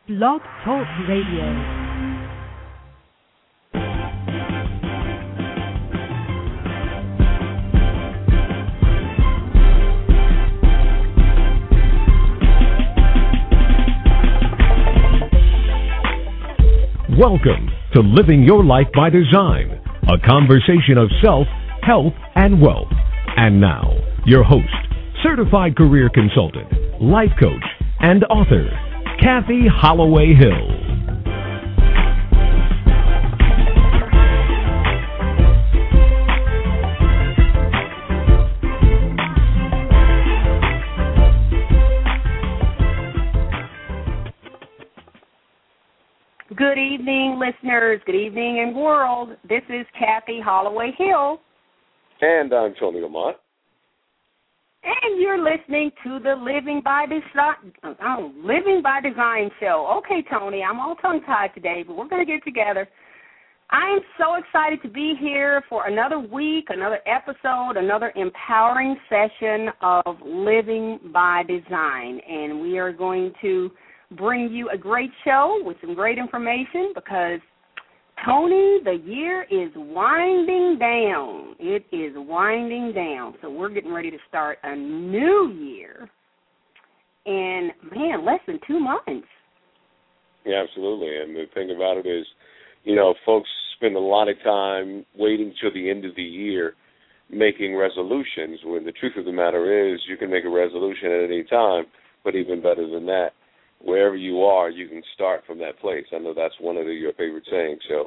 Blog Talk Radio. Welcome to Living Your Life by Design, a conversation of self, health, and wealth. And now, your host, certified career consultant, life coach, and author, Kathy Holloway Hill. Good evening, listeners. Good evening, and world. This is Kathy Holloway Hill. And I'm Tony Lamont. And you're listening to the Living by Design show. Okay, Tony, I'm all tongue-tied today, but we're going to get together. I'm so excited to be here for another week, another episode, another empowering session of Living by Design. And we are going to bring you a great show with some great information because, Tony, the year is winding down. It is winding down. So we're getting ready to start a new year in, less than 2 months. Yeah, absolutely. And the thing about it is, you know, folks spend a lot of time waiting till the end of the year making resolutions when the truth of the matter is you can make a resolution at any time, but even better than that, wherever you are, you can start from that place. I know that's one of your favorite sayings. So,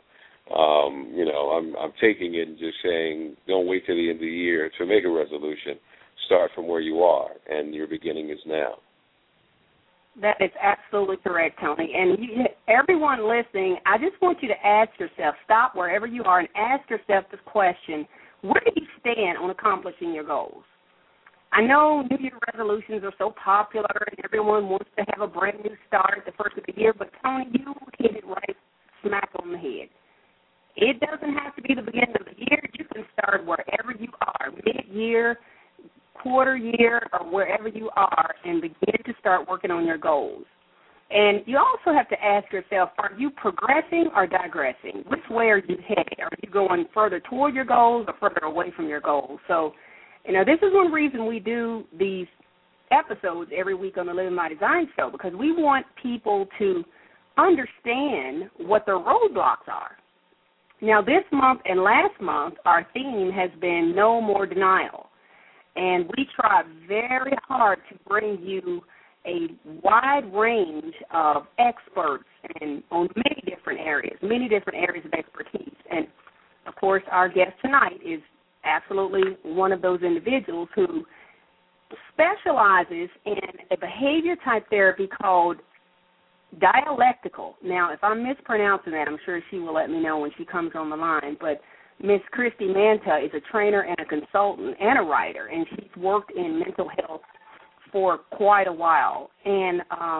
I'm taking it and just saying, don't wait till the end of the year to make a resolution. Start from where you are, and your beginning is now. That is absolutely correct, Tony. And everyone listening, I just want you to ask yourself, stop wherever you are and ask yourself this question: where do you stand on accomplishing your goals? I know New Year resolutions are so popular and everyone wants to have a brand new start at the first of the year, but Tony, you hit it right smack on the head. It doesn't have to be the beginning of the year. You can start wherever you are, mid-year, quarter year, or wherever you are, and begin to start working on your goals. And you also have to ask yourself, are you progressing or digressing? Which way are you headed? Are you going further toward your goals or further away from your goals? So, this is one reason we do these episodes every week on the Living by Design show, because we want people to understand what their roadblocks are. Now, this month and last month, our theme has been No More Denial, and we try very hard to bring you a wide range of experts and on many different areas of expertise. And, of course, our guest tonight is absolutely one of those individuals who specializes in a behavior-type therapy called dialectical. Now, if I'm mispronouncing that, I'm sure she will let me know when she comes on the line, but Miss Christy Manta is a trainer and a consultant and a writer, and she's worked in mental health for quite a while. And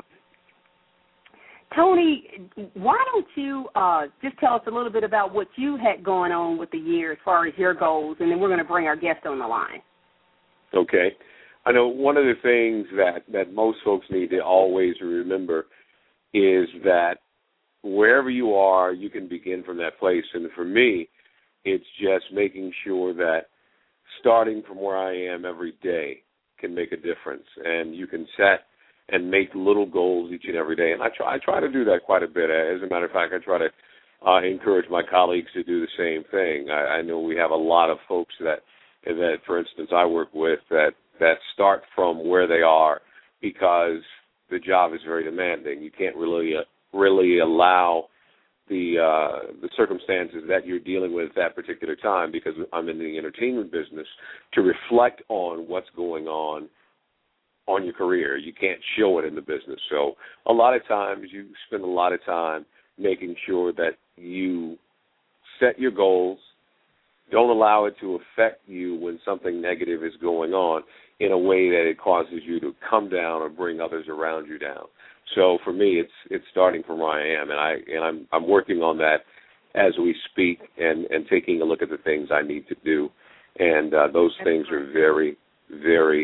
Tony, why don't you just tell us a little bit about what you had going on with the year as far as your goals, and then we're going to bring our guest on the line. Okay. I know one of the things that most folks need to always remember is that wherever you are, you can begin from that place. And for me, it's just making sure that starting from where I am every day can make a difference. And you can set and make little goals each and every day. And I try to do that quite a bit. As a matter of fact, I try to encourage my colleagues to do the same thing. I know we have a lot of folks that, for instance, I work with that start from where they are because the job is very demanding. You can't really allow the circumstances that you're dealing with at that particular time, because I'm in the entertainment business, to reflect on what's going on your career. You can't show it in the business. So a lot of times you spend a lot of time making sure that you set your goals, don't allow it to affect you when something negative is going on in a way that it causes you to come down or bring others around you down. So for me, it's starting from where I am, and I'm working on that as we speak, and taking a look at the things I need to do, and those things are very, very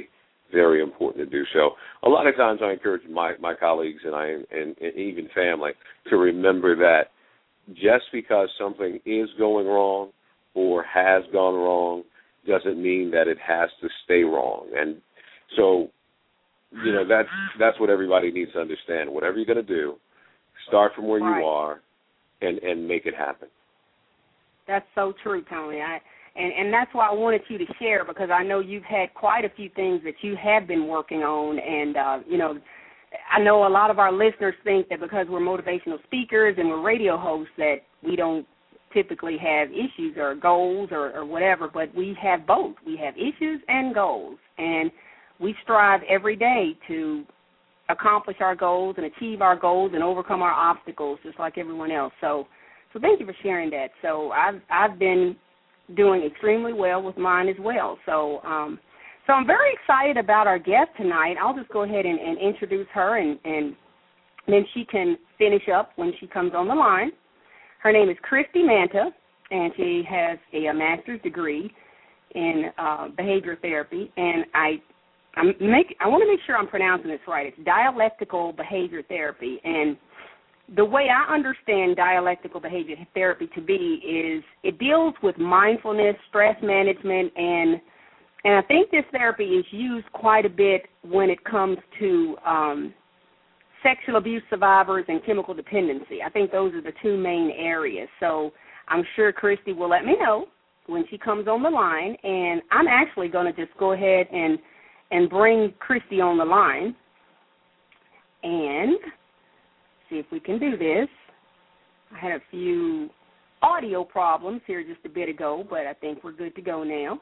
very important to do. So a lot of times I encourage my colleagues and even family to remember that just because something is going wrong or has gone wrong doesn't mean that it has to stay wrong. And so, that's what everybody needs to understand. Whatever you're going to do, start from where you are and make it happen. That's so true, Tony. And that's why I wanted you to share, because I know you've had quite a few things that you have been working on. And, I know a lot of our listeners think that because we're motivational speakers and we're radio hosts that we don't typically have issues or goals or whatever, but we have both. We have issues and goals. And we strive every day to accomplish our goals and achieve our goals and overcome our obstacles just like everyone else. So thank you for sharing that. So I've been doing extremely well with mine as well. So I'm very excited about our guest tonight. I'll just go ahead and introduce her, and then she can finish up when she comes on the line. Her name is Christy Manta, and she has a master's degree in behavioral therapy. And I want to make sure I'm pronouncing this right. It's dialectical behavior therapy. And the way I understand dialectical behavior therapy to be is it deals with mindfulness, stress management, and I think this therapy is used quite a bit when it comes to sexual abuse survivors and chemical dependency. I think those are the two main areas. So I'm sure Christy will let me know when she comes on the line, and I'm actually going to just go ahead and bring Christy on the line and see if we can do this. I had a few audio problems here just a bit ago, but I think we're good to go now.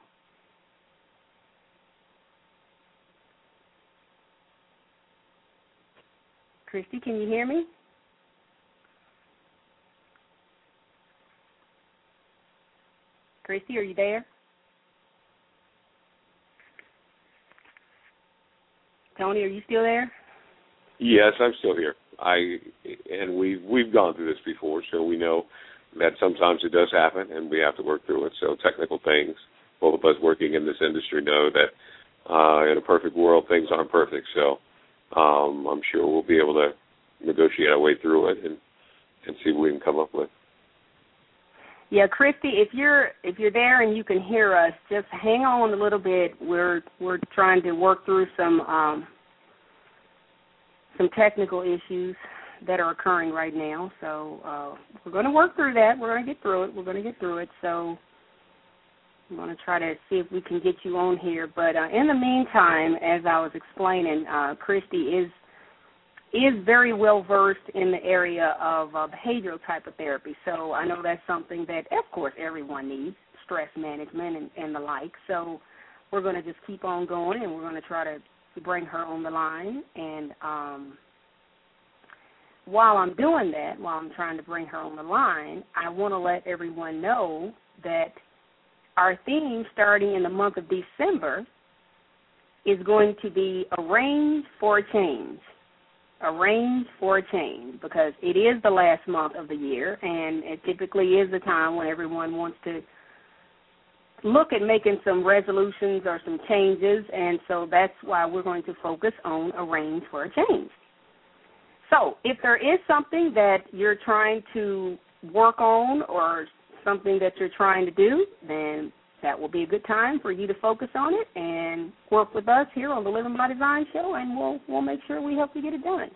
Christy, can you hear me? Christy, are you there? Tony, are you still there? Yes, I'm still here. We've gone through this before, so we know that sometimes it does happen, and we have to work through it. So technical things, both of us working in this industry know that in a perfect world, things aren't perfect. So I'm sure we'll be able to negotiate our way through it and see what we can come up with. Yeah, Christy, if you're there and you can hear us, just hang on a little bit. We're trying to work through some technical issues that are occurring right now. So we're going to work through that. We're going to get through it. So I'm going to try to see if we can get you on here. But in the meantime, as I was explaining, Christy is very well versed in the area of behavioral type of therapy. So I know that's something that, of course, everyone needs, stress management and the like. So we're going to just keep on going, and we're going to try to bring her on the line. And while I'm doing that, while I'm trying to bring her on the line, I want to let everyone know that our theme starting in the month of December is going to be Arrange for a Change. Arrange for a change, because it is the last month of the year, and it typically is the time when everyone wants to look at making some resolutions or some changes, and so that's why we're going to focus on Arrange for a Change. So if there is something that you're trying to work on or something that you're trying to do, then that will be a good time for you to focus on it and work with us here on the Living by Design show, and we'll make sure we help you get it done.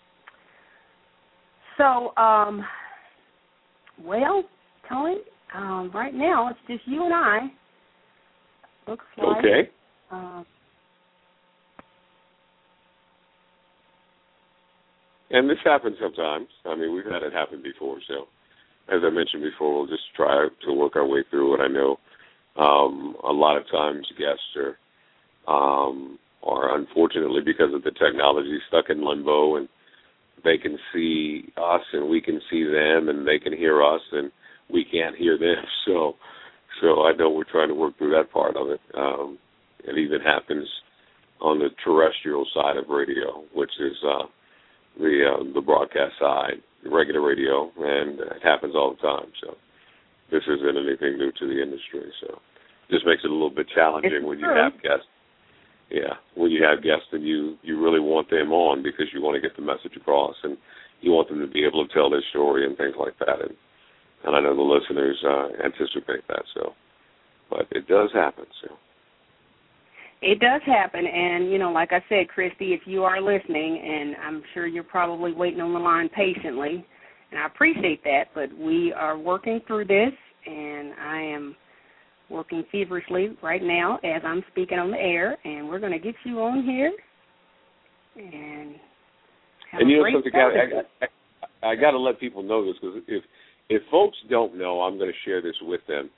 So, Tony, right now it's just you and I. Looks like. Okay. And this happens sometimes. I mean, we've had it happen before. So, as I mentioned before, we'll just try to work our way through it. I know a lot of times guests are unfortunately, because of the technology, stuck in limbo, and they can see us and we can see them, and they can hear us and we can't hear them. So I know we're trying to work through that part of it. It even happens on the terrestrial side of radio, which is the broadcast side, regular radio, and it happens all the time. So this isn't anything new to the industry. So it just makes it a little bit challenging when you have guests. when you have guests and you really want them on because you want to get the message across and you want them to be able to tell their story and things like that. And I know the listeners anticipate that. So, but it does happen. So. It does happen, and, like I said, Christy, if you are listening, and I'm sure you're probably waiting on the line patiently, and I appreciate that, but we are working through this, and I am working feverishly right now as I'm speaking on the air, and we're going to get you on here and have a great time. I got to let people know this, because if folks don't know, I'm going to share this with them.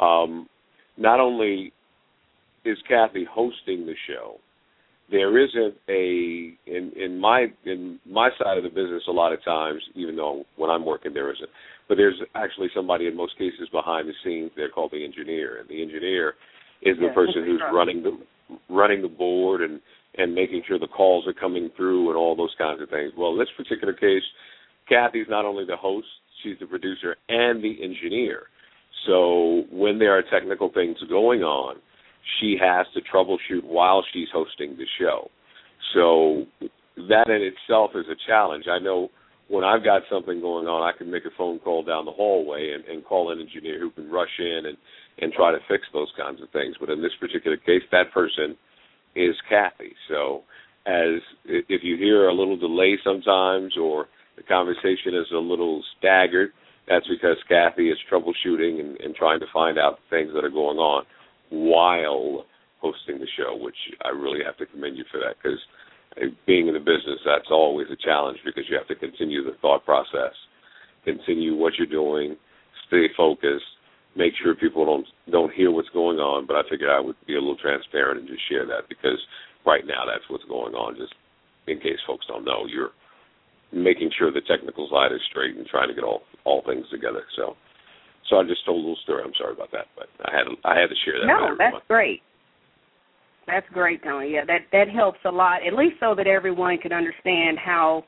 Not only is Kathy hosting the show, there isn't in my side of the business a lot of times, even though when I'm working there isn't, but there's actually somebody in most cases behind the scenes. They're called the engineer, and the engineer is the person who's running the board and making sure the calls are coming through and all those kinds of things. Well, in this particular case, Kathy's not only the host, she's the producer and the engineer. So when there are technical things going on, she has to troubleshoot while she's hosting the show. So that in itself is a challenge. I know when I've got something going on, I can make a phone call down the hallway and call an engineer who can rush in and try to fix those kinds of things. But in this particular case, that person is Kathy. So if you hear a little delay sometimes or the conversation is a little staggered, that's because Kathy is troubleshooting and trying to find out things that are going on while hosting the show, which I really have to commend you for that, because being in the business, that's always a challenge, because you have to continue the thought process, continue what you're doing, stay focused, make sure people don't hear what's going on. But I figured I would be a little transparent and just share that, because right now that's what's going on, just in case folks don't know. You're making sure the technical side is straight and trying to get all things together. So I just told a little story. I'm sorry about that, but I had to share that. No, that's great. That's great, Tony. Yeah, that helps a lot, at least so that everyone can understand how,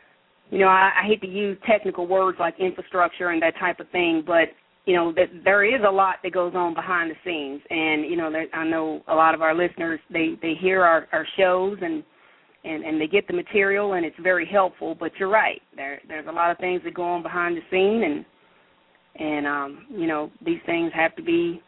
I hate to use technical words like infrastructure and that type of thing, but, that there is a lot that goes on behind the scenes. And, I know a lot of our listeners, they hear our shows and they get the material, and it's very helpful. But you're right. There's a lot of things that go on behind the scene, and these things have to be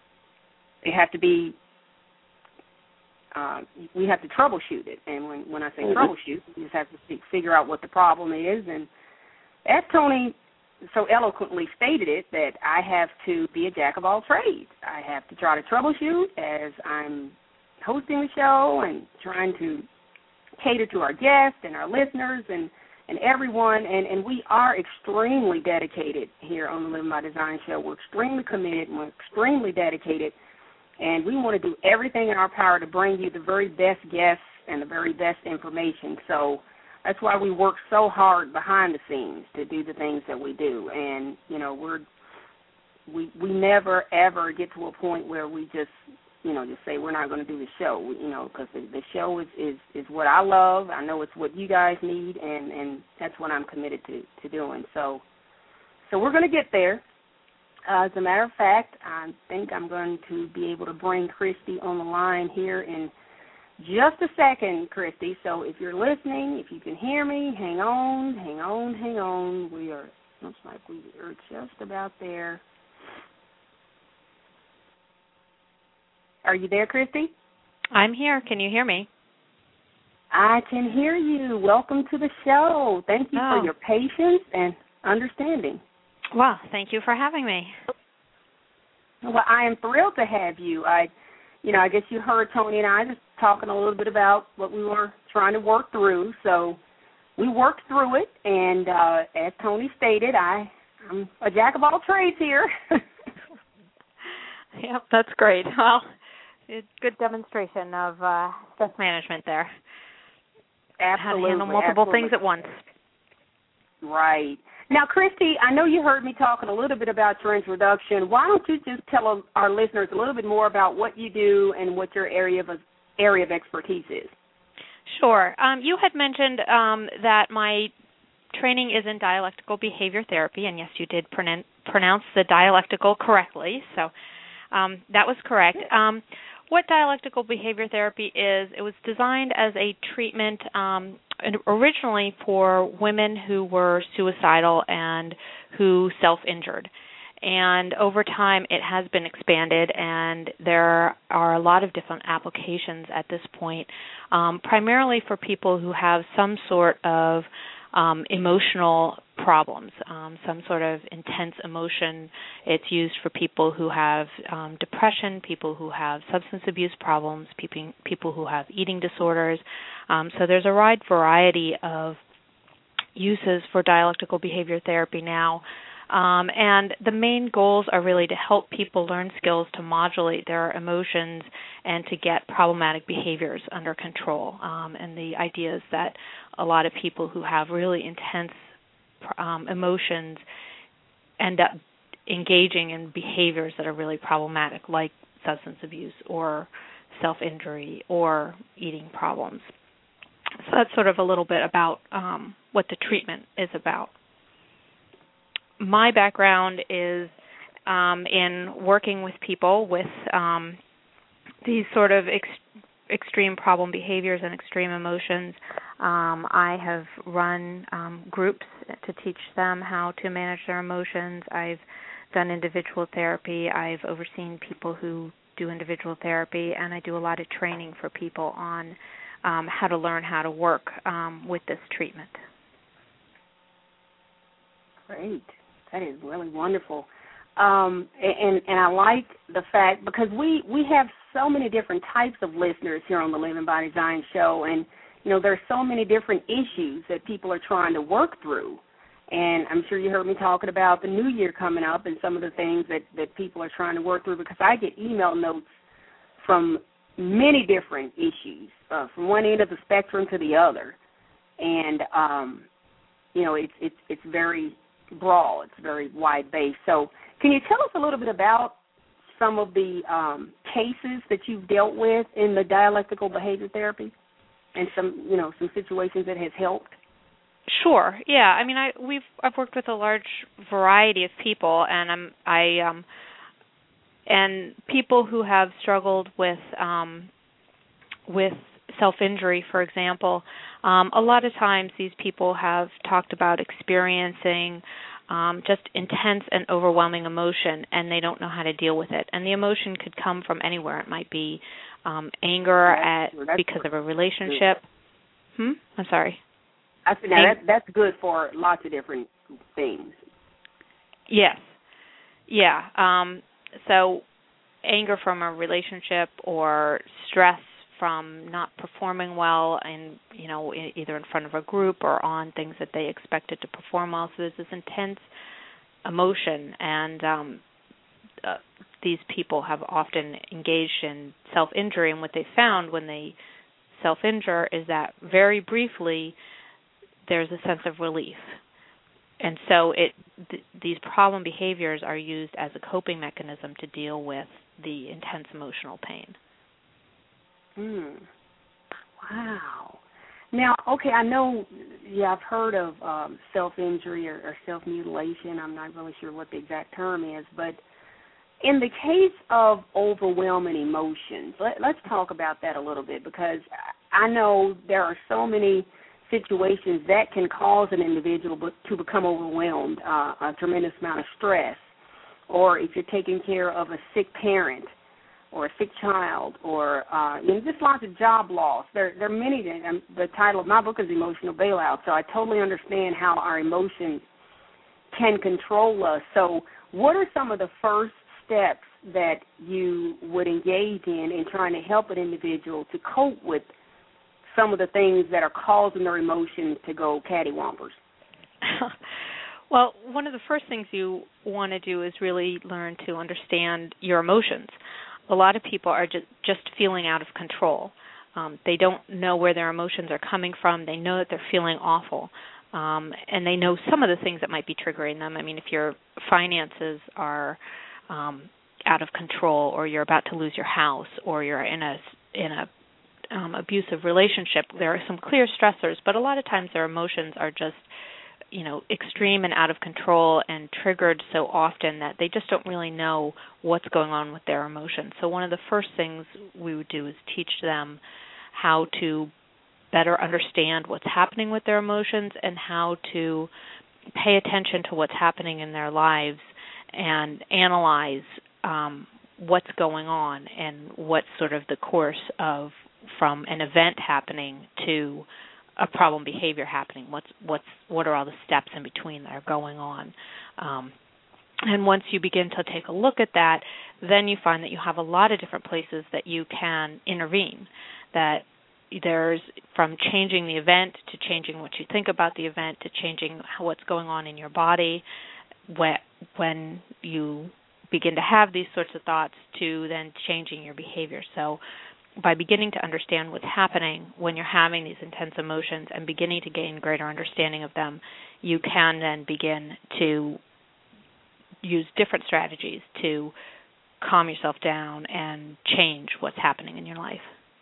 we have to troubleshoot it. And when I say troubleshoot, you just have to figure out what the problem is. And as Tony so eloquently stated it, that I have to be a jack of all trades. I have to try to troubleshoot as I'm hosting the show and trying to cater to our guests and our listeners and everyone, and we are extremely dedicated here on the Living by Design show. We're extremely committed and we're extremely dedicated, and we want to do everything in our power to bring you the very best guests and the very best information. So that's why we work so hard behind the scenes to do the things that we do. And, we never, ever get to a point where we just say we're not going to do the show, because the show is what I love. I know it's what you guys need, and that's what I'm committed to doing. So we're going to get there. As a matter of fact, I think I'm going to be able to bring Christy on the line here in just a second, Christy. So if you're listening, if you can hear me, hang on. Looks like we are just about there. Are you there, Christy? I'm here. Can you hear me? I can hear you. Welcome to the show. Thank you for your patience and understanding. Well, thank you for having me. Well, I am thrilled to have you. I guess you heard Tony and I just talking a little bit about what we were trying to work through. So we worked through it, and as Tony stated, I'm a jack of all trades here. Yep, that's great. Well, it's good demonstration of stress management there. Absolutely. How to handle multiple things at once. Right. Now, Christy, I know you heard me talking a little bit about your introduction. Why don't you just tell our listeners a little bit more about what you do and what your area of expertise is? Sure. You had mentioned that my training is in dialectical behavior therapy, and yes, you did pronounce the dialectical correctly, so that was correct. what dialectical behavior therapy is, it was designed as a treatment originally for women who were suicidal and who self-injured. And over time, it has been expanded, and there are a lot of different applications at this point, primarily for people who have some sort of emotional problems, some sort of intense emotion. It's used for people who have depression, people who have substance abuse problems, people who have eating disorders. So there's a wide variety of uses for dialectical behavior therapy now. And the main goals are really to help people learn skills to modulate their emotions and to get problematic behaviors under control. And the idea is that a lot of people who have really intense emotions end up engaging in behaviors that are really problematic, like substance abuse or self-injury or eating problems. So that's sort of a little bit about what the treatment is about. My background is in working with people with these sort of extreme problem behaviors and extreme emotions. I have run groups to teach them how to manage their emotions. I've done individual therapy. I've overseen people who do individual therapy, and I do a lot of training for people on how to learn how to work with this treatment. Great. That is really wonderful. And I like the fact, because we have so many different types of listeners here on the Living by Design show, and, you know, there's so many different issues that people are trying to work through. And I'm sure you heard me talking about the new year coming up and some of the things that people are trying to work through, because I get email notes from many different issues, from one end of the spectrum to the other. And, you know, it's very broad. It's very wide-based. So can you tell us a little bit about some of the cases that you've dealt with in the dialectical behavior therapy and some situations that has helped? Sure. Yeah. I mean, I've worked with a large variety of people, and and people who have struggled with self-injury, for example. A lot of times these people have talked about experiencing just intense and overwhelming emotion, and they don't know how to deal with it. And the emotion could come from anywhere. It might be anger because of a relationship. I'm sorry. I said now that's good for lots of different things. Yes. Yeah. So anger from a relationship, or stress from not performing well, and either in front of a group or on things that they expected to perform well. So there's this intense emotion, and these people have often engaged in self-injury. And what they found when they self-injure is that very briefly there's a sense of relief. And so these problem behaviors are used as a coping mechanism to deal with the intense emotional pain. Wow. Now, okay, I know, I've heard of self-injury or self-mutilation. I'm not really sure what the exact term is, but in the case of overwhelming emotions, let's talk about that a little bit, because I know there are so many situations that can cause an individual to become overwhelmed, a tremendous amount of stress, or if you're taking care of a sick parent or a sick child, or just lots of job loss. There are many. The title of my book is Emotional Bailout, so I totally understand how our emotions can control us. So what are some of the first steps that you would engage in trying to help an individual to cope with some of the things that are causing their emotions to go cattywampers? Well, one of the first things you want to do is really learn to understand your emotions. A lot of people are just feeling out of control. They don't know where their emotions are coming from. They know that they're feeling awful, and they know some of the things that might be triggering them. I mean, if your finances are out of control, or you're about to lose your house, or you're in a abusive relationship, there are some clear stressors, but a lot of times their emotions are just, extreme and out of control and triggered so often that they just don't really know what's going on with their emotions. So one of the first things we would do is teach them how to better understand what's happening with their emotions and how to pay attention to what's happening in their lives and analyze what's going on and what's sort of the course of from an event happening to a problem behavior happening. What are all the steps in between that are going on? And once you begin to take a look at that, then you find that you have a lot of different places that you can intervene. That there's from changing the event to changing what you think about the event to changing what's going on in your body when you begin to have these sorts of thoughts to then changing your behavior. So by beginning to understand what's happening when you're having these intense emotions and beginning to gain greater understanding of them, you can then begin to use different strategies to calm yourself down and change what's happening in your life.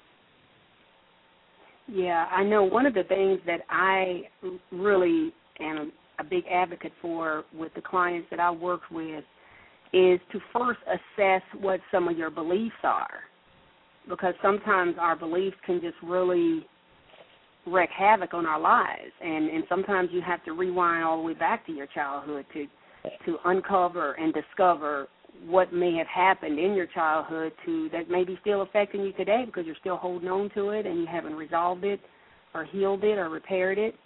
Yeah, I know one of the things that I really am a big advocate for with the clients that I work with is to first assess what some of your beliefs are, because sometimes our beliefs can just really wreak havoc on our lives, and sometimes you have to rewind all the way back to your childhood to uncover and discover what may have happened in your childhood that may be still affecting you today because you're still holding on to it and you haven't resolved it or healed it or repaired it.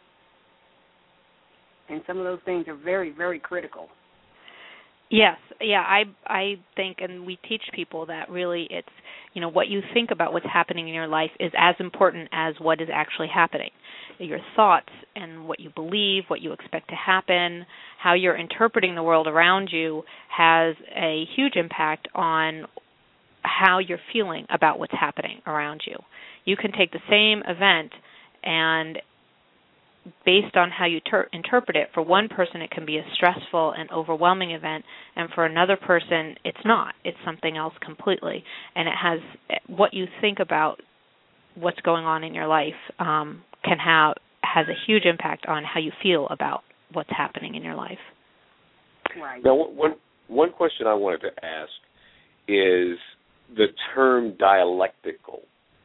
And some of those things are very, very critical. Yes, yeah, I think, and we teach people that really it's, what you think about what's happening in your life is as important as what is actually happening. Your thoughts and what you believe, what you expect to happen, how you're interpreting the world around you has a huge impact on how you're feeling about what's happening around you. You can take the same event and based on how you interpret it, for one person it can be a stressful and overwhelming event, and for another person it's not. It's something else completely. And it has what you think about what's going on in your life has a huge impact on how you feel about what's happening in your life. Right. Now, one question I wanted to ask is the term dialectical.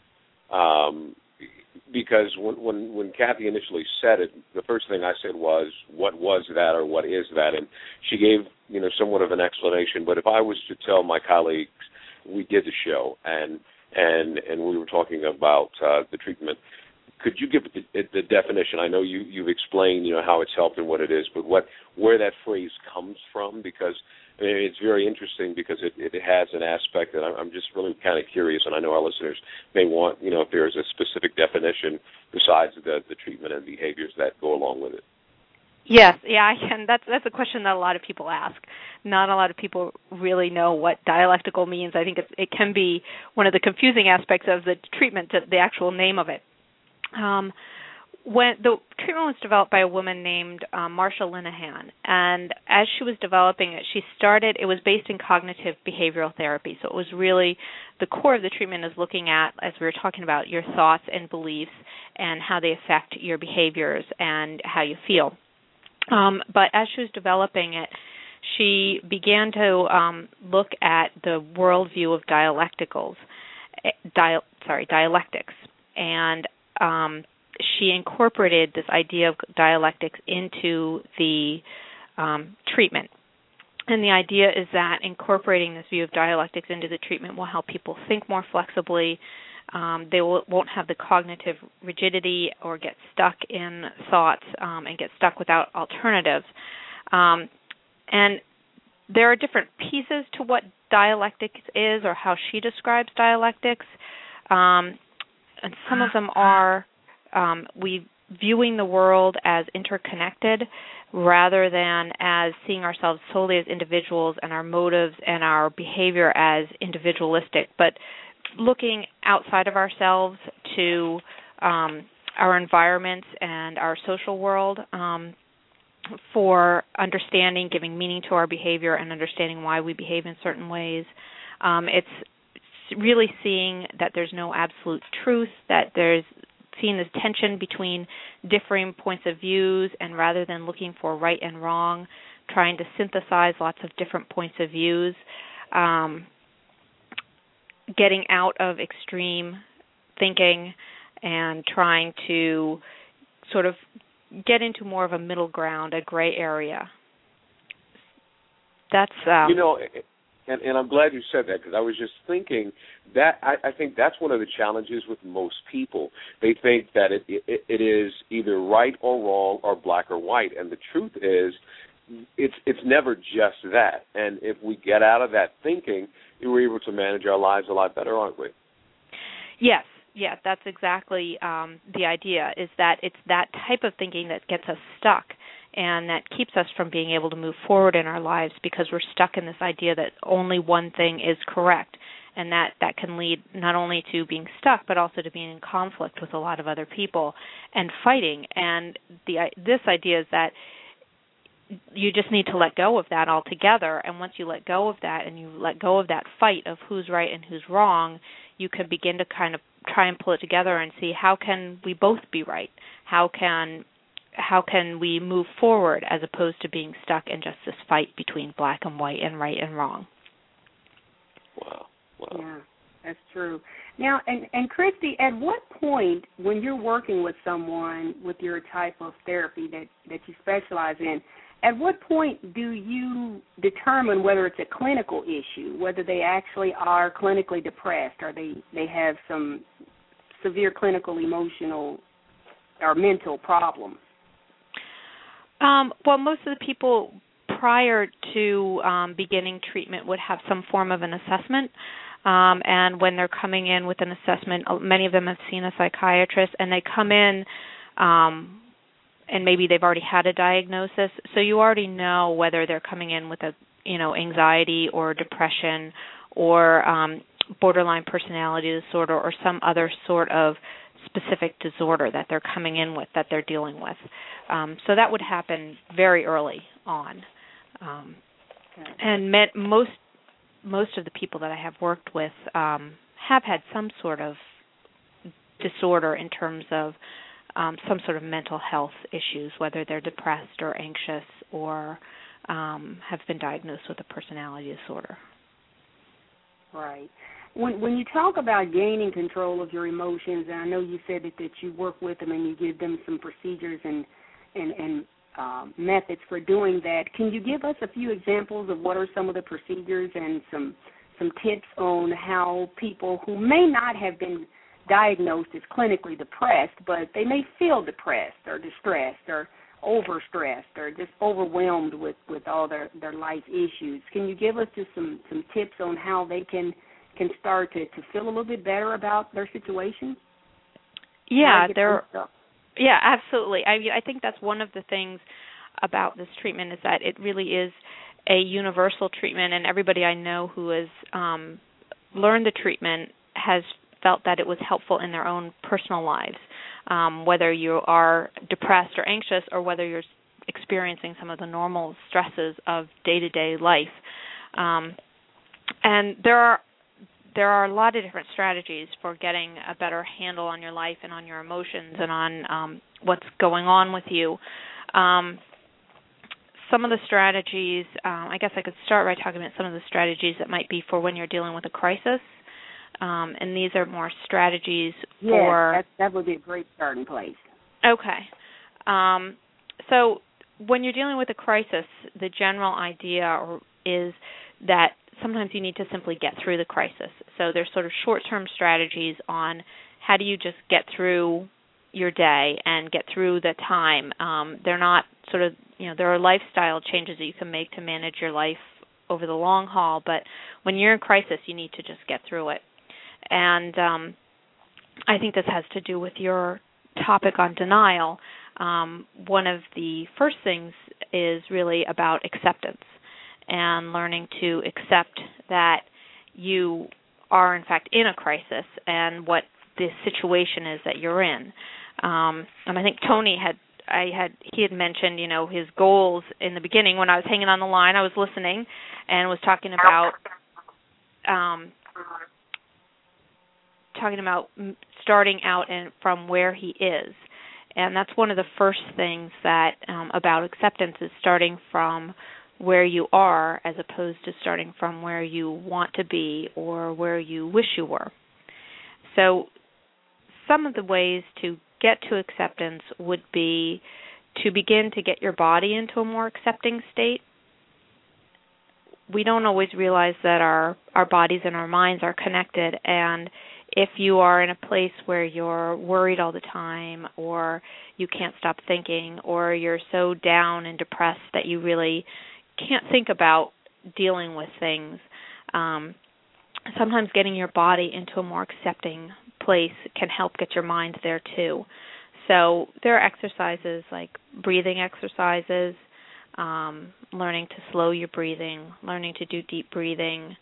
Because when Kathy initially said it, the first thing I said was, what was that or what is that? And she gave, somewhat of an explanation. But if I was to tell my colleagues, we did the show, and we were talking about the treatment, could you give the definition? I know you've explained, how it's helped and what it is, but where that phrase comes from? Because it's very interesting because it has an aspect that I'm just really kind of curious, and I know our listeners may want, if there's a specific definition besides the treatment and behaviors that go along with it. Yes, yeah, that's a question that a lot of people ask. Not a lot of people really know what dialectical means. I think it can be one of the confusing aspects of the treatment, the actual name of it. When the treatment was developed by a woman named Marsha Linehan, and as she was developing it, it was based in cognitive behavioral therapy, so it was really the core of the treatment is looking at, as we were talking about, your thoughts and beliefs and how they affect your behaviors and how you feel. But as she was developing it, she began to look at the worldview of dialectics, and she incorporated this idea of dialectics into the treatment. And the idea is that incorporating this view of dialectics into the treatment will help people think more flexibly. They won't have the cognitive rigidity or get stuck in thoughts and get stuck without alternatives. And there are different pieces to what dialectics is or how she describes dialectics. And some of them are viewing the world as interconnected rather than as seeing ourselves solely as individuals and our motives and our behavior as individualistic, but looking outside of ourselves to our environments and our social world for understanding, giving meaning to our behavior and understanding why we behave in certain ways. It's really seeing that there's no absolute truth, that there's seeing this tension between differing points of views, and rather than looking for right and wrong, trying to synthesize lots of different points of views, getting out of extreme thinking and trying to sort of get into more of a middle ground, a gray area. That's and I'm glad you said that, because I was just thinking that I think that's one of the challenges with most people. They think that it is either right or wrong or black or white, and the truth is it's never just that. And if we get out of that thinking, we're able to manage our lives a lot better, aren't we? Yes. Yeah, that's exactly the idea, is that it's that type of thinking that gets us stuck and that keeps us from being able to move forward in our lives, because we're stuck in this idea that only one thing is correct, and that can lead not only to being stuck but also to being in conflict with a lot of other people and fighting. And this idea is that you just need to let go of that altogether, and once you let go of that and you let go of that fight of who's right and who's wrong, you can begin to kind of try and pull it together and see, how can we both be right? How can we move forward, as opposed to being stuck in just this fight between black and white and right and wrong? Wow. Yeah, that's true. Now, and Christy, at what point, when you're working with someone with your type of therapy that you specialize in, at what point do you determine whether it's a clinical issue, whether they actually are clinically depressed, or they have some severe clinical, emotional, or mental problems? Well, most of the people prior to beginning treatment would have some form of an assessment. And when they're coming in with an assessment, many of them have seen a psychiatrist, and they come in and maybe they've already had a diagnosis. So you already know whether they're coming in with anxiety or depression or borderline personality disorder or some other sort of specific disorder that they're coming in with, that they're dealing with. So that would happen very early on. And most of the people that I have worked with have had some sort of disorder in terms of some sort of mental health issues, whether they're depressed or anxious or have been diagnosed with a personality disorder. Right. When you talk about gaining control of your emotions, and I know you said that you work with them and you give them some procedures and methods for doing that, can you give us a few examples of what are some of the procedures and some tips on how people who may not have been diagnosed as clinically depressed, but they may feel depressed or distressed or overstressed or just overwhelmed with all their life issues, can you give us just some tips on how they can start to feel a little bit better about their situation? Yeah, yeah, absolutely. I think that's one of the things about this treatment, is that it really is a universal treatment, and everybody I know who has learned the treatment has felt that it was helpful in their own personal lives, whether you are depressed or anxious or whether you're experiencing some of the normal stresses of day-to-day life. And there are a lot of different strategies for getting a better handle on your life and on your emotions and on what's going on with you. Some of the strategies, I guess I could start by talking about some of the strategies that might be for when you're dealing with a crisis. And these are more strategies for... Yes, that would be a great starting place. Okay. So when you're dealing with a crisis, the general idea is that sometimes you need to simply get through the crisis. So there's sort of short-term strategies on how do you just get through your day and get through the time. They're not sort of, there are lifestyle changes that you can make to manage your life over the long haul, but when you're in crisis, you need to just get through it. And I think this has to do with your topic on denial. One of the first things is really about acceptance and learning to accept that you are, in fact, in a crisis and what the situation is that you're in. And I think Tony had mentioned, his goals in the beginning. When I was hanging on the line, I was listening and was talking about talking about starting out from where he is. And that's one of the first things that about acceptance is starting from where you are as opposed to starting from where you want to be or where you wish you were. So some of the ways to get to acceptance would be to begin to get your body into a more accepting state. We don't always realize that our bodies and our minds are connected, and if you are in a place where you're worried all the time, or you can't stop thinking, or you're so down and depressed that you really can't think about dealing with things, sometimes getting your body into a more accepting place can help get your mind there too. So there are exercises like breathing exercises, learning to slow your breathing, learning to do deep breathing.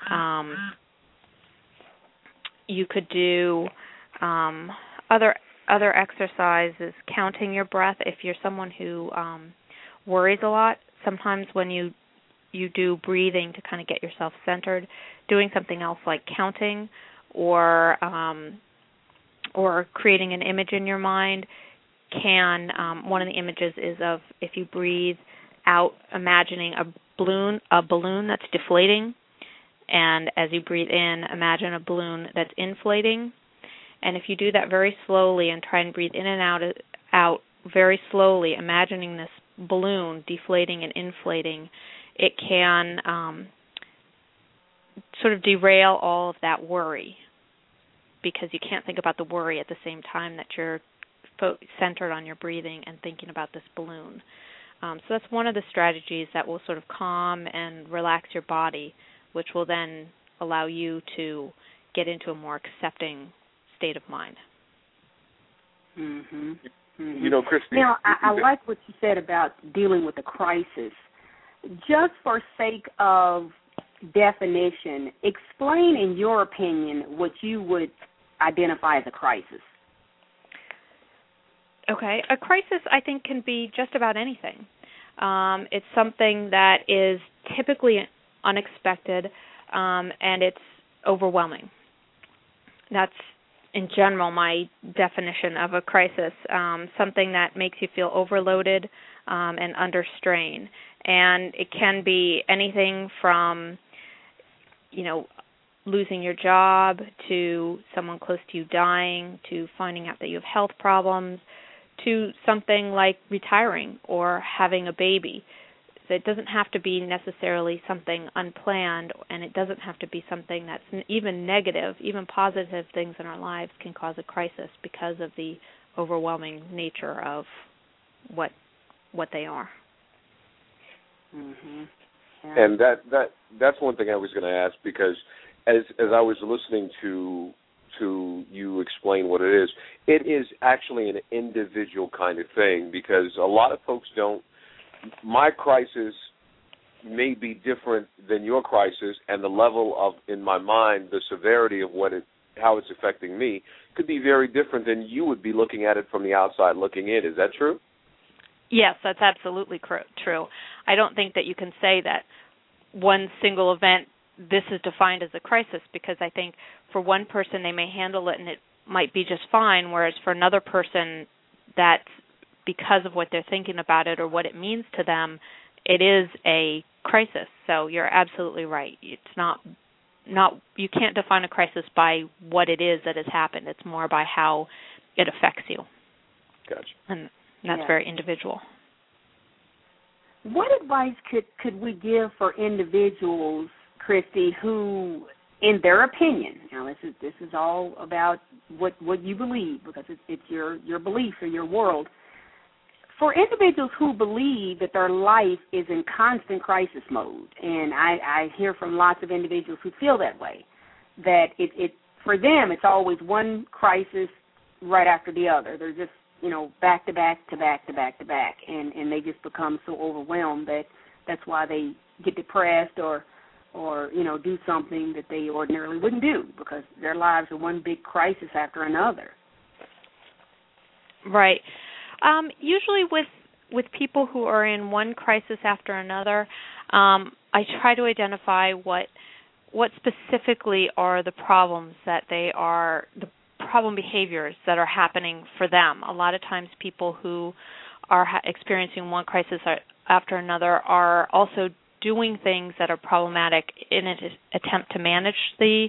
You could do other exercises, counting your breath. If you're someone who worries a lot, sometimes when you do breathing to kind of get yourself centered, doing something else like counting or creating an image in your mind can, one of the images is of if you breathe out, imagining a balloon that's deflating, and as you breathe in, imagine a balloon that's inflating. And if you do that very slowly and try and breathe in and out very slowly, imagining this balloon deflating and inflating, it can sort of derail all of that worry, because you can't think about the worry at the same time that you're centered on your breathing and thinking about this balloon. So that's one of the strategies that will sort of calm and relax your body, which will then allow you to get into a more accepting state of mind. Mm-hmm. Mm-hmm. You know, Christy. Now, I like what you said about dealing with a crisis. Just for sake of definition, explain in your opinion what you would identify as a crisis. Okay. A crisis, I think, can be just about anything. It's something that is typically unexpected, and it's overwhelming. That's, in general, my definition of a crisis, something that makes you feel overloaded and under strain. And it can be anything from, losing your job, to someone close to you dying, to finding out that you have health problems, to something like retiring or having a baby. So it doesn't have to be necessarily something unplanned, and it doesn't have to be something that's even negative. Even positive things in our lives can cause a crisis because of the overwhelming nature of what they are. Mm-hmm. Yeah. And that's one thing I was going to ask, because as I was listening to you explain what it is actually an individual kind of thing, because a lot of folks don't. My crisis may be different than your crisis, and the level of, in my mind, the severity of how it's affecting me could be very different than you would be looking at it from the outside looking in. Is that true? Yes, that's absolutely true. I don't think that you can say that one single event, this is defined as a crisis, because I think for one person they may handle it and it might be just fine, whereas for another person, that's because of what they're thinking about it or what it means to them, it is a crisis. So you're absolutely right. It's not you can't define a crisis by what it is that has happened. It's more by how it affects you. Gotcha. And that's very individual. What advice could we give for individuals, Christy, who, in their opinion, now this is all about what you believe, because it's your belief or your world. For individuals who believe that their life is in constant crisis mode, and I hear from lots of individuals who feel that way, that it for them it's always one crisis right after the other. They're just back to back to back to back to back, and they just become so overwhelmed that's why they get depressed or do something that they ordinarily wouldn't do, because their lives are one big crisis after another. Right. Usually with people who are in one crisis after another, I try to identify what what specifically are the problems that they are, the problem behaviors that are happening for them. A lot of times people who are experiencing one crisis after another are also doing things that are problematic in an attempt to manage the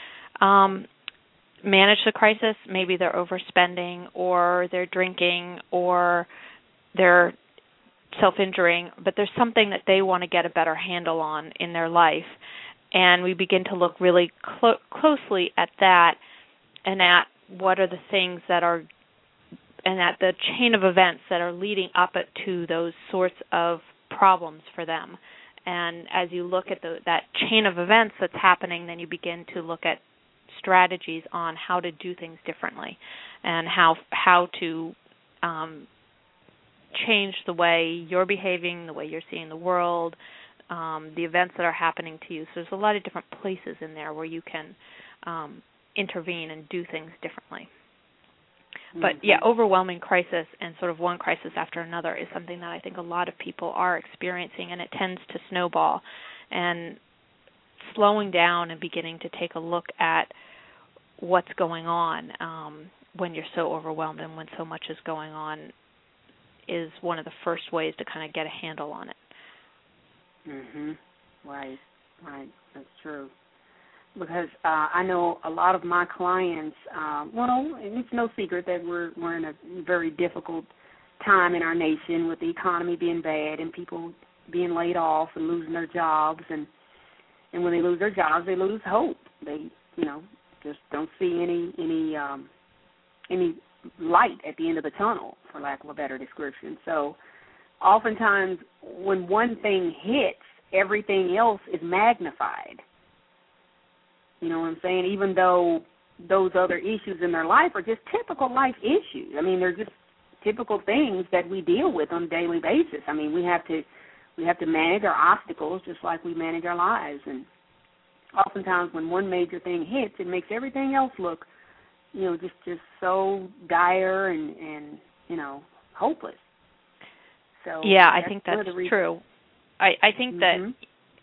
crisis. Maybe they're overspending, or they're drinking, or they're self-injuring, but there's something that they want to get a better handle on in their life. And we begin to look really closely at that, and at what are the things that are, and at the chain of events that are leading up to those sorts of problems for them. And as you look at that chain of events that's happening, then you begin to look at strategies on how to do things differently, and how to change the way you're behaving, the way you're seeing the world, the events that are happening to you. So there's a lot of different places in there where you can intervene and do things differently. But yeah, overwhelming crisis and sort of one crisis after another is something that I think a lot of people are experiencing, and it tends to snowball. And slowing down and beginning to take a look at what's going on when you're so overwhelmed and when so much is going on is one of the first ways to kind of get a handle on it. Right, that's true. Because I know a lot of my clients, it's no secret that we're in a very difficult time in our nation with the economy being bad and people being laid off and losing their jobs. And when they lose their jobs, they lose hope. They, just don't see any light at the end of the tunnel, for lack of a better description. So oftentimes when one thing hits, everything else is magnified. You know what I'm saying? Even though those other issues in their life are just typical life issues. I mean, they're just typical things that we deal with on a daily basis. I mean, we have to manage our obstacles just like we manage our lives. And oftentimes when one major thing hits, it makes everything else look, just so dire and hopeless. So yeah, I think that's true. I think that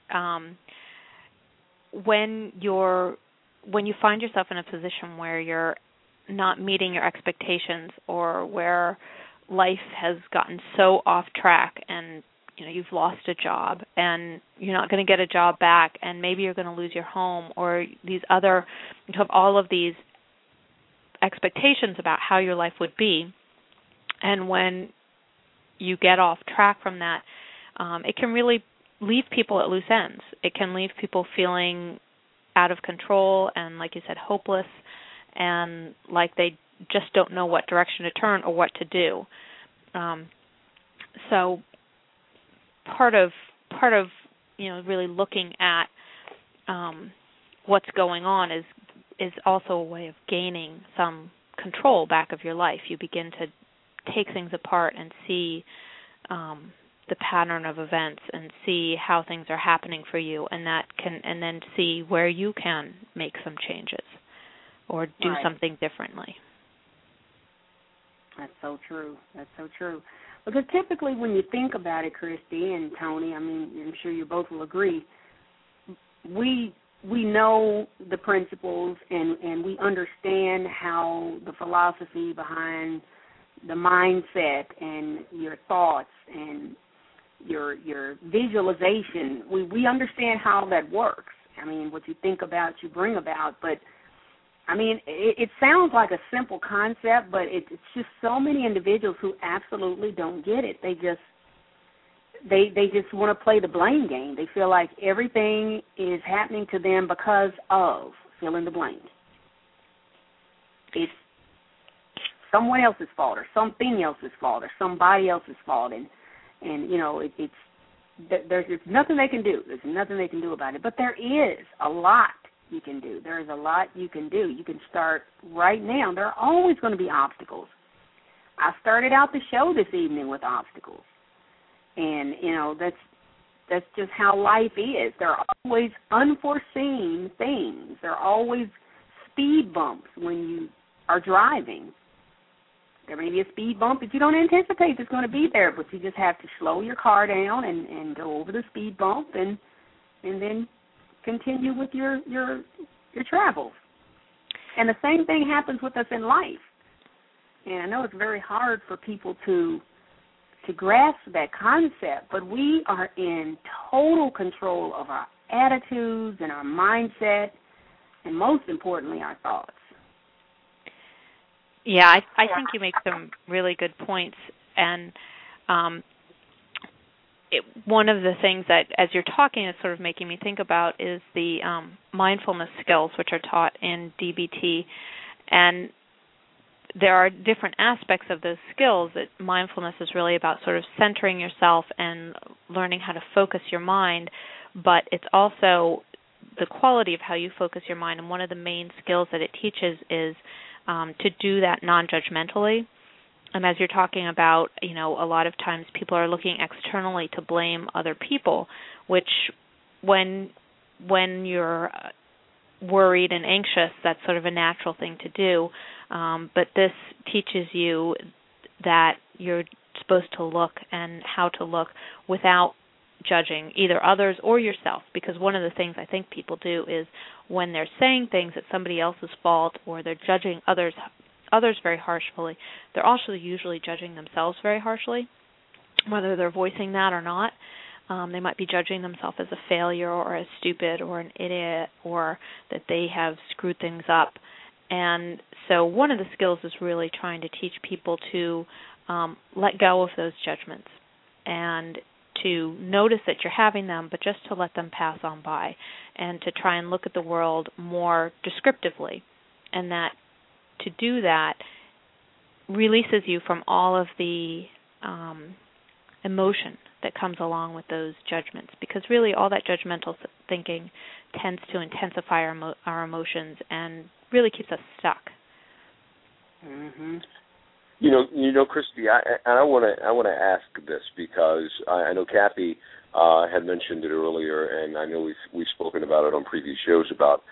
when you find yourself in a position where you're not meeting your expectations, or where life has gotten so off track and you've lost a job and you're not going to get a job back, and maybe you're going to lose your home, or you have all of these expectations about how your life would be, and when you get off track from that, it can really leave people at loose ends. It can leave people feeling out of control and, like you said, hopeless, and like they just don't know what direction to turn or what to do. So part of really looking at what's going on is also a way of gaining some control back of your life. You begin to take things apart and see the pattern of events and see how things are happening for you, and then see where you can make some changes or do something differently. That's so true. Because typically when you think about it, Christy and Tony, I mean, I'm sure you both will agree, we know the principles and we understand how the philosophy behind the mindset and your thoughts and your visualization, we understand how that works. I mean, what you think about, you bring about. But, I mean, it sounds like a simple concept, but it's just so many individuals who absolutely don't get it. They just want to play the blame game. They feel like everything is happening to them because of fill in the blank. It's someone else's fault or something else's fault or somebody else's fault, and there's nothing they can do. There's nothing they can do about it. But there is a lot you can do. There is a lot you can do. You can start right now. There are always going to be obstacles. I started out the show this evening with obstacles. And, that's just how life is. There are always unforeseen things. There are always speed bumps when you are driving. There may be a speed bump that you don't anticipate that's going to be there, but you just have to slow your car down and go over the speed bump and then continue with your travels. And the same thing happens with us in life. And I know it's very hard for people to grasp that concept, but we are in total control of our attitudes and our mindset, and most importantly, our thoughts. Yeah, I think you make some really good points. And one of the things that, as you're talking, is sort of making me think about is the mindfulness skills, which are taught in DBT. And there are different aspects of those skills. That mindfulness is really about sort of centering yourself and learning how to focus your mind, but it's also the quality of how you focus your mind. And one of the main skills that it teaches is to do that non-judgmentally. And as you're talking about, a lot of times people are looking externally to blame other people, which when you're worried and anxious, that's sort of a natural thing to do. But this teaches you that you're supposed to look and how to look without judging either others or yourself, because one of the things I think people do is when they're saying things at somebody else's fault or they're judging others very harshly, they're also usually judging themselves very harshly, whether they're voicing that or not. They might be judging themselves as a failure or as stupid or an idiot or that they have screwed things up. And so one of the skills is really trying to teach people to let go of those judgments and to notice that you're having them, but just to let them pass on by and to try and look at the world more descriptively. And that to do that releases you from all of the emotion that comes along with those judgments, because really all that judgmental thinking tends to intensify our emotions and really keeps us stuck. Mm-hmm. Christy, I want to ask this because I know Kathy had mentioned it earlier, and I know we've spoken about it on previous shows about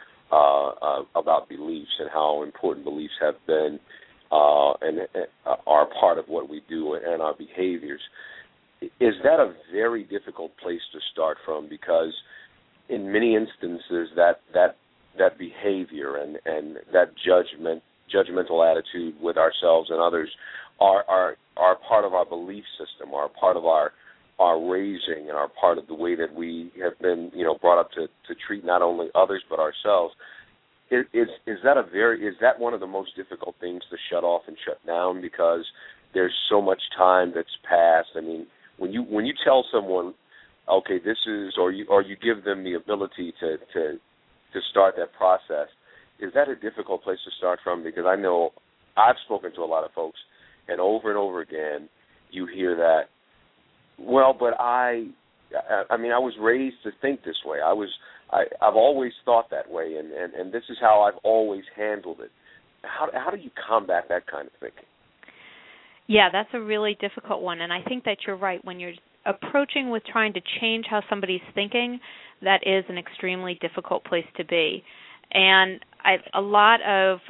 beliefs and how important beliefs have been and are part of what we do and our behaviors. Is that a very difficult place to start from? Because in many instances, that behavior and that judgmental attitude with ourselves and others are part of our belief system, are part of our raising, and are part of the way that we have been, brought up to treat not only others but ourselves. Is that one of the most difficult things to shut off and shut down, because there's so much time that's passed? I mean, when you tell someone, okay, this is, or you give them the ability to start that process, is that a difficult place to start from? Because I know I've spoken to a lot of folks, and over again, you hear that, well, but I was raised to think this way. I've always thought that way, and this is how I've always handled it. How do you combat that kind of thinking? Yeah, that's a really difficult one, and I think that you're right. When you're approaching with trying to change how somebody's thinking, that is an extremely difficult place to be. And a lot of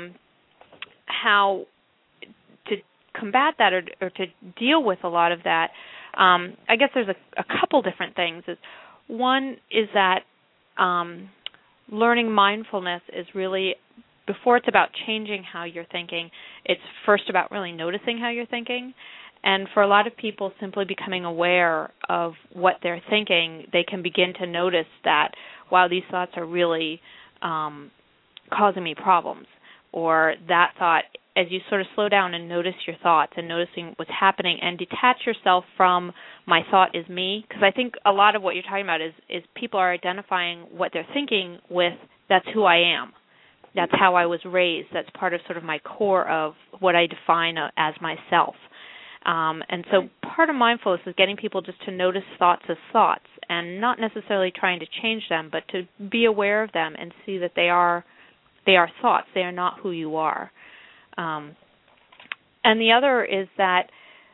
how to combat that or to deal with a lot of that, I guess there's a couple different things. One is that learning mindfulness is really, before it's about changing how you're thinking, it's first about really noticing how you're thinking. And for a lot of people, simply becoming aware of what they're thinking, they can begin to notice that, wow, these thoughts are really causing me problems. Or that thought, as you sort of slow down and notice your thoughts and noticing what's happening and detach yourself from my thought is me, because I think a lot of what you're talking about is people are identifying what they're thinking with, that's who I am. That's how I was raised. That's part of sort of my core of what I define as myself. And so part of mindfulness is getting people just to notice thoughts as thoughts and not necessarily trying to change them, but to be aware of them and see that they are thoughts. They are not who you are. And the other is that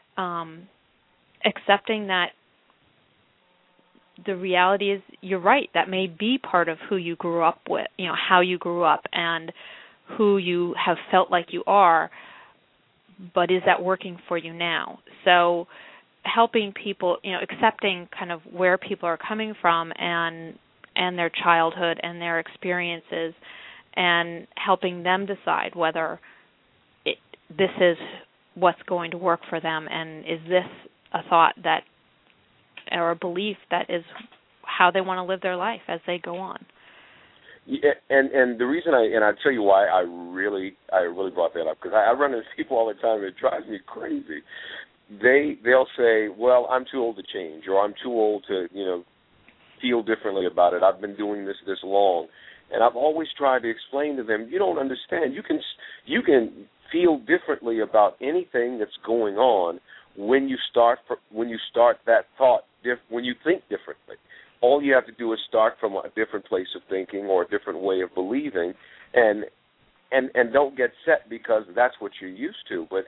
accepting that the reality is, you're right, that may be part of who you grew up with, how you grew up and who you have felt like you are, but is that working for you now? So helping people, accepting kind of where people are coming from and and their childhood and their experiences, and helping them decide whether this is what's going to work for them, and is this a thought that, or a belief that is how they want to live their life as they go on. Yeah, and the reason I'll tell you why I really brought that up, because I run into people all the time, and it drives me crazy. They'll say, well, I'm too old to change, or I'm too old to, feel differently about it. I've been doing this long. And I've always tried to explain to them, you don't understand. You can feel differently about anything that's going on when you start that thought, when you think differently. All you have to do is start from a different place of thinking or a different way of believing, and don't get set because that's what you're used to. But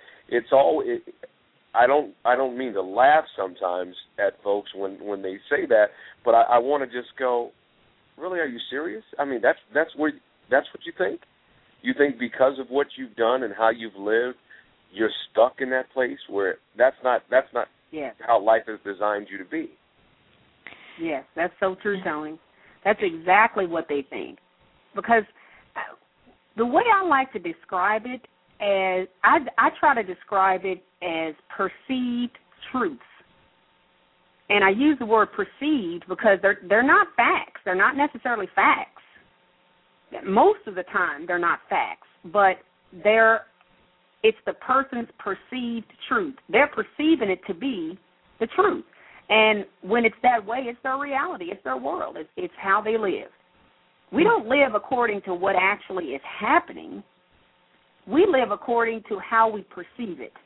I don't mean to laugh sometimes at folks when they say that, but I want to just go, really, are you serious? I mean, that's what you think? You think because of what you've done and how you've lived, you're stuck in that place where that's not yes. how life has designed you to be. Yes, that's so true, Tony. That's exactly what they think. Because the way I like to describe it, as I try to describe it as perceived truths. And I use the word perceived because they're not facts. They're not necessarily facts. Most of the time, they're not facts, but it's the person's perceived truth. They're perceiving it to be the truth. And when it's that way, it's their reality. It's their world. It's how they live. We don't live according to what actually is happening. We live according to how we perceive it.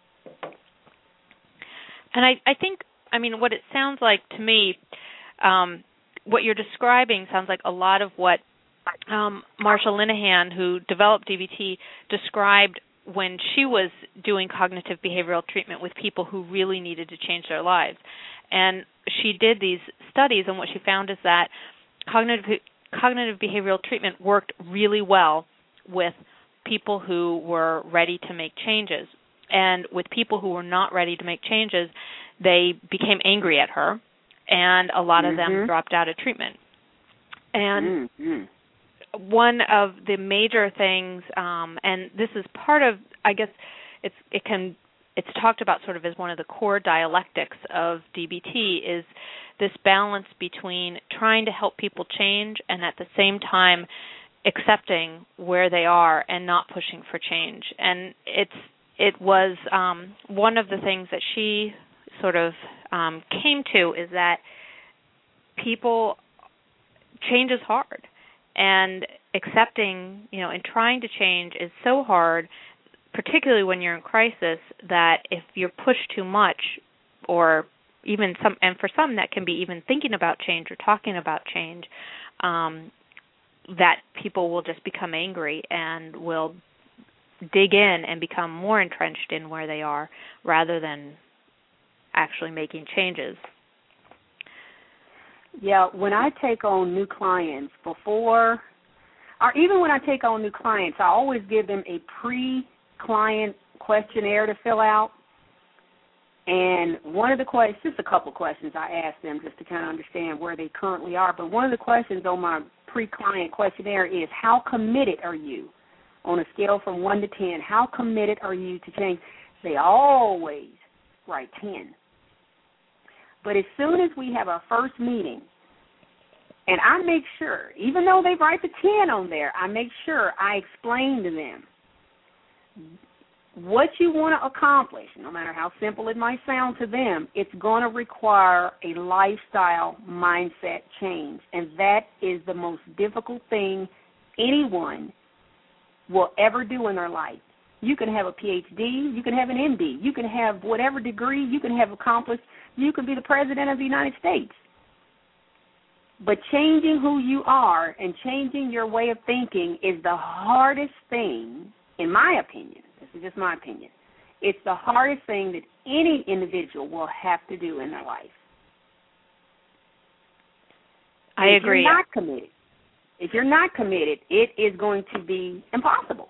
And I think, what it sounds like to me, what you're describing sounds like a lot of what Marsha Linehan, who developed DBT, described when she was doing cognitive behavioral treatment with people who really needed to change their lives. And she did these studies, and what she found is that cognitive behavioral treatment worked really well with people who were ready to make changes. And with people who were not ready to make changes, they became angry at her, and a lot of them dropped out of treatment. And one of the major things, and this is part of, I guess, it's talked about sort of as one of the core dialectics of DBT, is this balance between trying to help people change and at the same time accepting where they are and not pushing for change. And it was one of the things that she sort of came to, is that change is hard, and accepting, and trying to change is so hard, particularly when you're in crisis, that if you're pushed too much, or even and for some that can be even thinking about change or talking about change, that people will just become angry and will dig in and become more entrenched in where they are rather than actually making changes. Yeah, when I take on new clients or even when I take on new clients, I always give them a pre-client questionnaire to fill out. And one of the questions, just a couple questions I ask them just to kind of understand where they currently are, but one of the questions on my pre-client questionnaire is, how committed are you? On a scale from 1 to 10, how committed are you to change? They always write 10. But as soon as we have our first meeting, and I make sure, even though they write the 10 on there, I make sure I explain to them what you want to accomplish, no matter how simple it might sound to them. It's going to require a lifestyle mindset change, and that is the most difficult thing anyone will ever do in their life. You can have a PhD, you can have an MD, you can have whatever degree you can have accomplished, you can be the President of the United States. But changing who you are and changing your way of thinking is the hardest thing, in my opinion. This is just my opinion. It's the hardest thing that any individual will have to do in their life. I agree. If you're not committed, it is going to be impossible.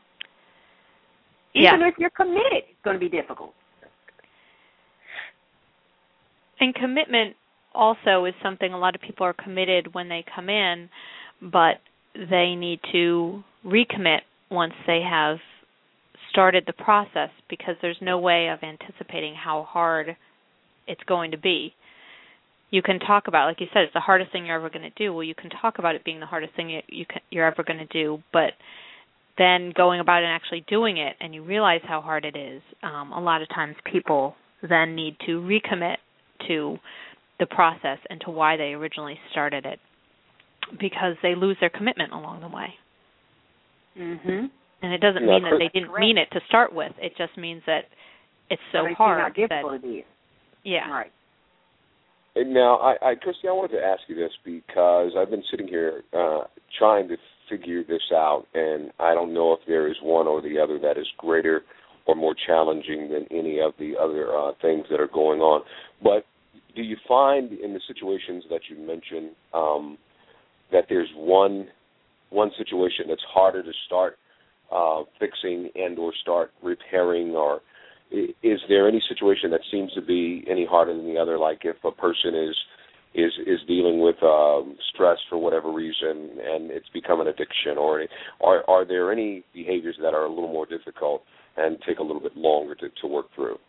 Even if you're committed, it's going to be difficult. And commitment also is something a lot of people are committed when they come in, but they need to recommit once they have started the process, because there's no way of anticipating how hard it's going to be. You can talk about, like you said, it's the hardest thing you're ever going to do. Well, you can talk about it being the hardest thing you're ever going to do, but then going about it and actually doing it, and you realize how hard it is, a lot of times people then need to recommit to the process and to why they originally started it, because they lose their commitment along the way. Mm-hmm. And it doesn't mean that they didn't mean it to start with. It just means that it's so hard. How difficult it is. Yeah. Right. Now, Christy, I wanted to ask you this because I've been sitting here trying to figure this out, and I don't know if there is one or the other that is greater or more challenging than any of the other things that are going on. But do you find in the situations that you mentioned that there's one situation that's harder to start fixing and or start repairing, or is there any situation that seems to be any harder than the other? Like if a person is dealing with stress for whatever reason and it's become an addiction, or are there any behaviors that are a little more difficult and take a little bit longer to work through?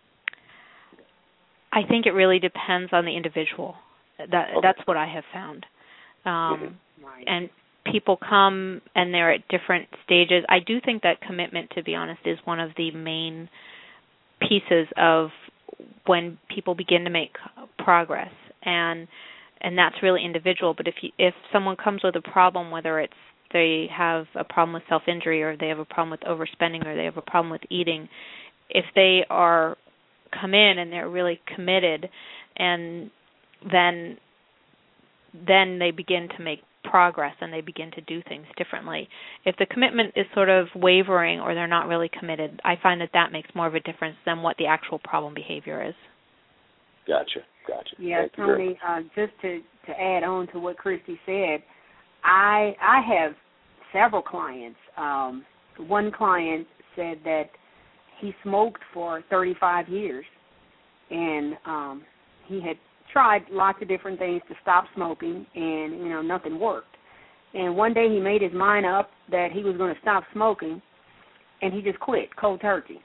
I think it really depends on the individual. That's what I have found. And people come and they're at different stages. I do think that commitment, to be honest, is one of the main pieces of when people begin to make progress, and that's really individual. But if someone comes with a problem, whether it's they have a problem with self-injury, or they have a problem with overspending, or they have a problem with eating, if they come in and they're really committed, and then they begin to make progress and they begin to do things differently. If the commitment is sort of wavering or they're not really committed, I find that makes more of a difference than what the actual problem behavior is. Gotcha. Yeah, Tony, just to add on to what Christy said, I have several clients. One client said that he smoked for 35 years, and he had tried lots of different things to stop smoking, and, nothing worked. And one day he made his mind up that he was going to stop smoking, and he just quit cold turkey.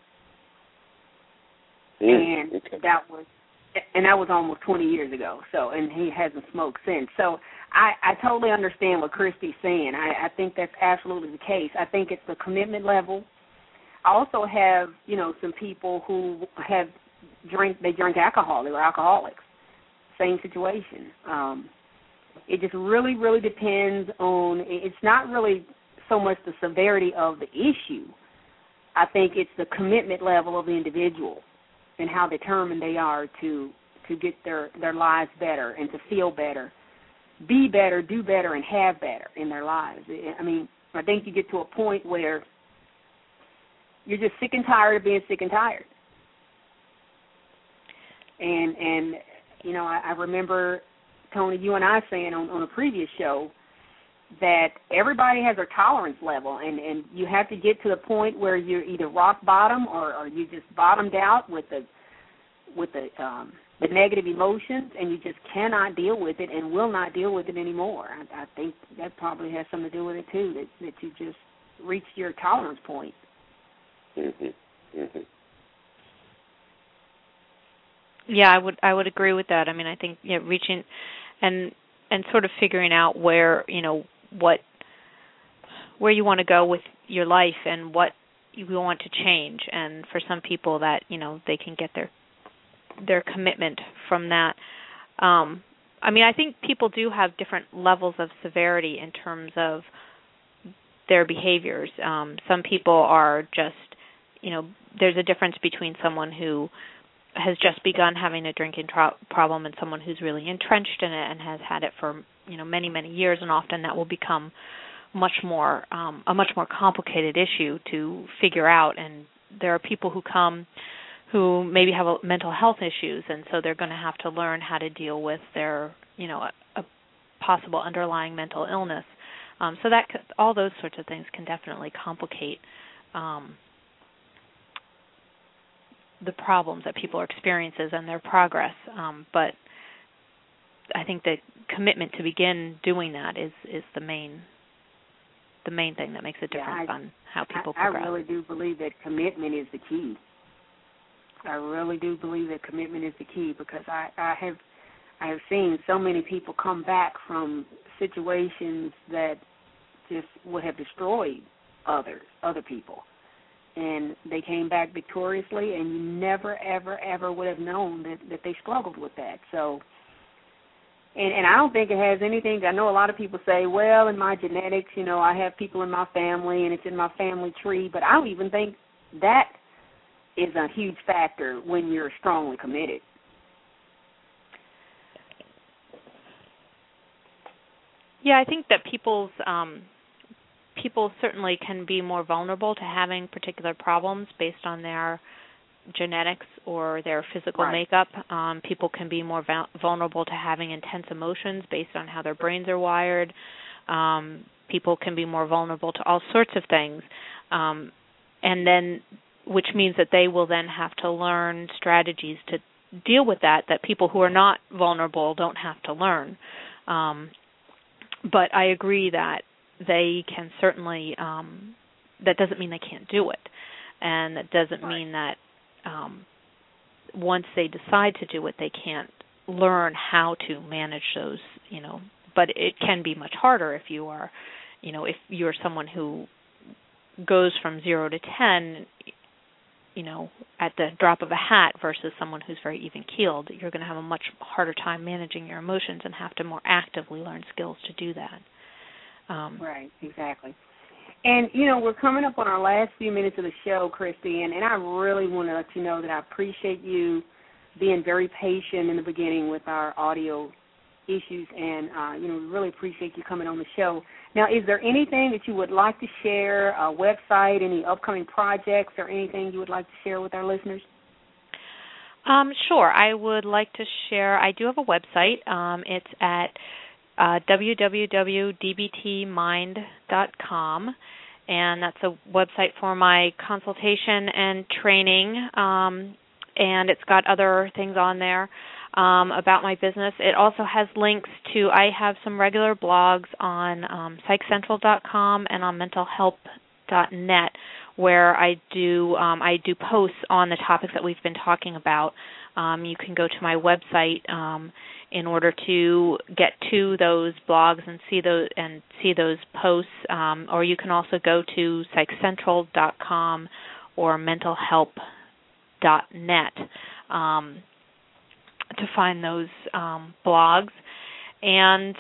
And that was almost 20 years ago. So, and he hasn't smoked since. So I totally understand what Christy's saying. I think that's absolutely the case. I think it's the commitment level. I also have, some people who drink alcohol. They were alcoholics. Same situation. It just really, really depends on, it's not really so much the severity of the issue. I think it's the commitment level of the individual and how determined they are to get their lives better and to feel better, be better, do better, and have better in their lives. I mean, I think you get to a point where you're just sick and tired of being sick and tired. And I remember, Tony, you and I saying on a previous show that everybody has their tolerance level, and you have to get to the point where you're either rock bottom or you just bottomed out with the negative emotions, and you just cannot deal with it and will not deal with it anymore. I think that probably has something to do with it too, that you just reached your tolerance point. Mm-hmm. Mm-hmm. Yeah, I would agree with that. I mean, I think reaching and sort of figuring out where where you want to go with your life and what you want to change. And for some people, that they can get their commitment from that. I mean, I think people do have different levels of severity in terms of their behaviors. Some people are just there's a difference between someone who has just begun having a drinking problem and someone who's really entrenched in it and has had it for many, many years, and often that will become a much more complicated issue to figure out. And there are people who come who maybe have mental health issues, and so they're going to have to learn how to deal with their a possible underlying mental illness. So that all those sorts of things can definitely complicate the problems that people experience and their progress. But I think the commitment to begin doing that is the main thing that makes a difference on how people progress. I really do believe that commitment is the key. I really do believe that commitment is the key, because I have seen so many people come back from situations that just would have destroyed other people. And they came back victoriously, and you never, ever, ever would have known that they struggled with that. So, and I don't think it has anything. I know a lot of people say, well, in my genetics, I have people in my family, and it's in my family tree. But I don't even think that is a huge factor when you're strongly committed. Yeah, I think that people certainly can be more vulnerable to having particular problems based on their genetics or their physical makeup. People can be more vulnerable to having intense emotions based on how their brains are wired. People can be more vulnerable to all sorts of things, and then, which means that they will then have to learn strategies to deal with that people who are not vulnerable don't have to learn. But I agree that they can certainly, that doesn't mean they can't do it. And that doesn't mean that once they decide to do it, they can't learn how to manage those, But it can be much harder if you are, if you're someone who goes from 0 to 10, at the drop of a hat versus someone who's very even-keeled. You're going to have a much harder time managing your emotions and have to more actively learn skills to do that. Right, exactly. And, we're coming up on our last few minutes of the show, Christy, and I really want to let you know that I appreciate you being very patient in the beginning with our audio issues, and, we really appreciate you coming on the show. Now, is there anything that you would like to share, a website, any upcoming projects, or anything you would like to share with our listeners? Sure. I would like to share, I do have a website. It's at www.dbtmind.com, and that's a website for my consultation and training, and it's got other things on there about my business. It also has links to, I have some regular blogs on psychcentral.com and on mentalhealth.net, where I do posts on the topics that we've been talking about. You can go to my website in order to get to those blogs and see those posts, or you can also go to psychcentral.com or mentalhelp.net to find those blogs. And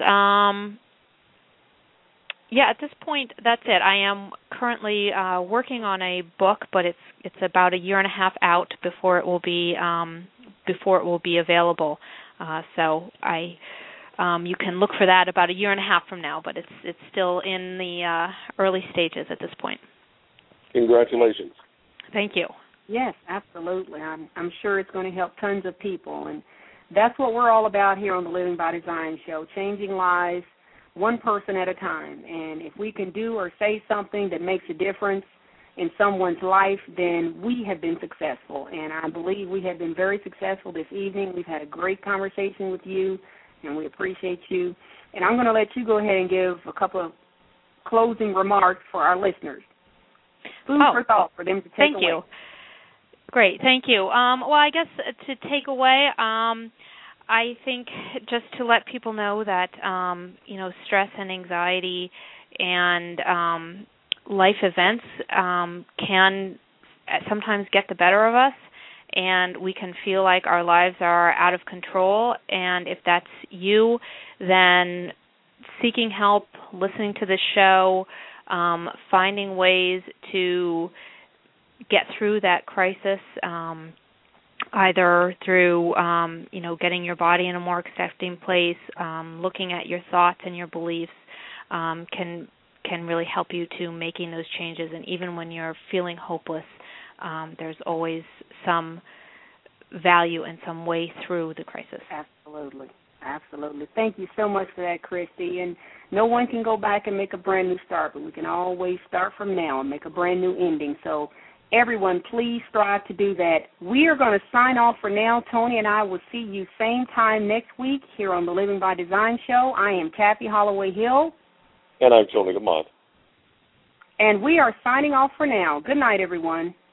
at this point, that's it. I am currently working on a book, but it's about a year and a half out before it will be available. So you can look for that about a year and a half from now, but it's still in the early stages at this point. Congratulations. Thank you. Yes, absolutely. I'm sure it's going to help tons of people, and that's what we're all about here on the Living by Design show, changing lives one person at a time. And if we can do or say something that makes a difference in someone's life, then we have been successful. And I believe we have been very successful this evening. We've had a great conversation with you, and we appreciate you. And I'm going to let you go ahead and give a couple of closing remarks for our listeners. Food for thought for them to take away. Thank you. Great, thank you. Well, I guess to take away, I think just to let people know that, stress and anxiety and life events can sometimes get the better of us, and we can feel like our lives are out of control. And if that's you, then seeking help, listening to the show, finding ways to get through that crisis, either through, getting your body in a more accepting place, looking at your thoughts and your beliefs, can really help you to making those changes. And even when you're feeling hopeless, there's always some value and some way through the crisis. Absolutely. Absolutely. Thank you so much for that, Christy. And no one can go back and make a brand new start, but we can always start from now and make a brand new ending. So Everyone, please strive to do that. We are going to sign off for now. Tony and I will see you same time next week here on the Living by Design show. I am Kathy Holloway Hill. And I'm Tony Lamont. And we are signing off for now. Good night, everyone.